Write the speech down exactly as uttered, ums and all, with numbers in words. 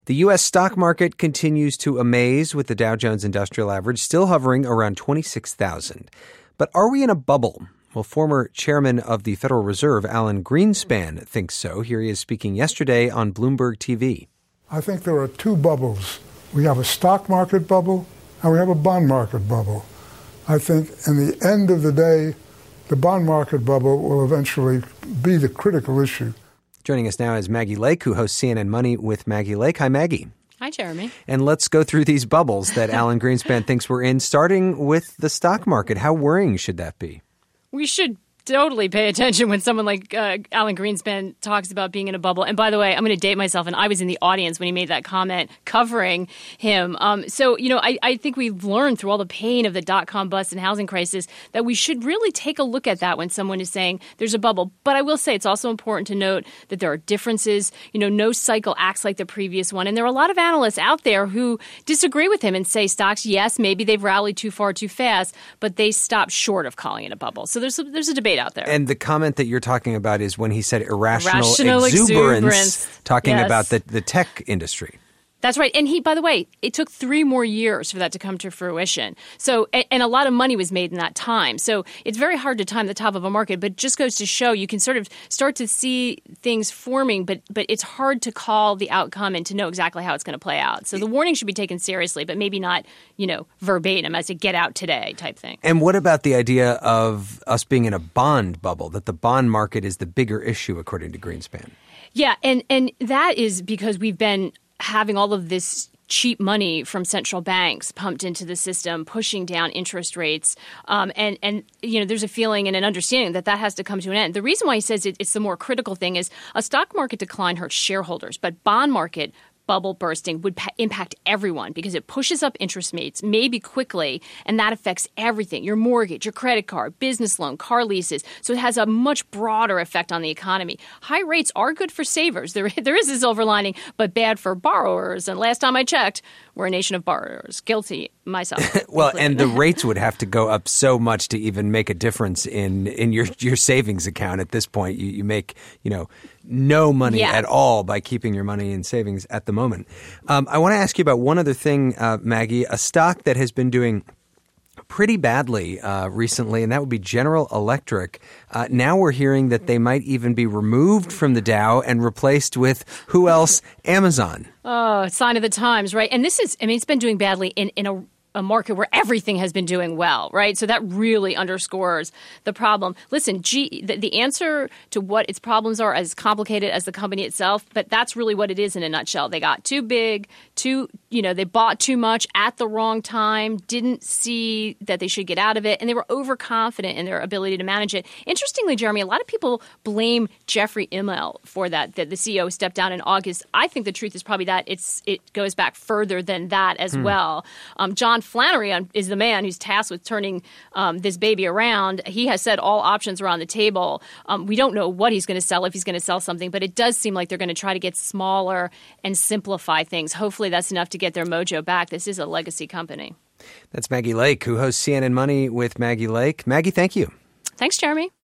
The U S stock market continues to amaze with the Dow Jones Industrial Average still hovering around twenty-six thousand. But are we in a bubble? Well, former chairman of the Federal Reserve, Alan Greenspan, thinks so. Here he is speaking yesterday on Bloomberg T V. I think there are two bubbles. We have a stock market bubble and we have a bond market bubble. I think in the end of the day, the bond market bubble will eventually be the critical issue. Joining us now is Maggie Lake, who hosts C N N Money with Maggie Lake. Hi, Maggie. Hi, Jeremy. And let's go through these bubbles that Alan Greenspan thinks we're in, starting with the stock market. How worrying should that be? We should totally pay attention when someone like uh, Alan Greenspan talks about being in a bubble. And by the way, I'm going to date myself, and I was in the audience when he made that comment covering him. Um, so, you know, I, I think we've learned through all the pain of the dot-com bust and housing crisis that we should really take a look at that when someone is saying there's a bubble. But I will say it's also important to note that there are differences. You know, no cycle acts like the previous one. And there are a lot of analysts out there who disagree with him and say stocks, yes, maybe they've rallied too far too fast, but they stopped short of calling it a bubble. So there's a, there's a debate out there. And the comment that you're talking about is when he said irrational, irrational exuberance, exuberance, talking yes. about the, the tech industry. That's right. And he, by the way, it took three more years for that to come to fruition. So, and a lot of money was made in that time. So it's very hard to time the top of a market, but it just goes to show you can sort of start to see things forming, but but it's hard to call the outcome and to know exactly how it's going to play out. So the warning should be taken seriously, but maybe not, you know, verbatim as a get out today type thing. And what about the idea of us being in a bond bubble, that the bond market is the bigger issue, according to Greenspan? Yeah, and, and that is because we've been having all of this cheap money from central banks pumped into the system, pushing down interest rates. Um, and, and, you know, there's a feeling and an understanding that that has to come to an end. The reason why he says it, it's the more critical thing is a stock market decline hurts shareholders, but bond market bubble bursting would pa- impact everyone because it pushes up interest rates, maybe quickly, and that affects everything, your mortgage, your credit card, business loan, car leases. So it has a much broader effect on the economy. High rates are good for savers. There, there is a silver lining, but bad for borrowers. And last time I checked, we're a nation of borrowers. Guilty myself. Well, included. and the rates would have to go up so much to even make a difference in, in your, your savings account at this point. You, you make, you know, no money yeah. at all by keeping your money in savings at the moment. Um, I want to ask you about one other thing, uh, Maggie, a stock that has been doing pretty badly uh, recently, and that would be General Electric. Uh, now we're hearing that they might even be removed from the Dow and replaced with, who else? Amazon. Oh, sign of the times, right? And this is, I mean, it's been doing badly in, in a a market where everything has been doing well, right? So that really underscores the problem. Listen, G, the, the answer to what its problems are as complicated as the company itself, but that's really what it is in a nutshell. They got too big, too, you know, they bought too much at the wrong time, didn't see that they should get out of it, and they were overconfident in their ability to manage it. Interestingly, Jeremy, a lot of people blame Jeffrey Immelt for that, that the C E O stepped down in August. I think the truth is probably that it's it goes back further than that as hmm. well. Um, John Flannery is the man who's tasked with turning um, this baby around. He has said all options are on the table. Um, we don't know what he's going to sell, if he's going to sell something, but it does seem like they're going to try to get smaller and simplify things. Hopefully that's enough to get their mojo back. This is a legacy company. That's Maggie Lake, who hosts C N N Money with Maggie Lake. Maggie, thank you. Thanks, Jeremy.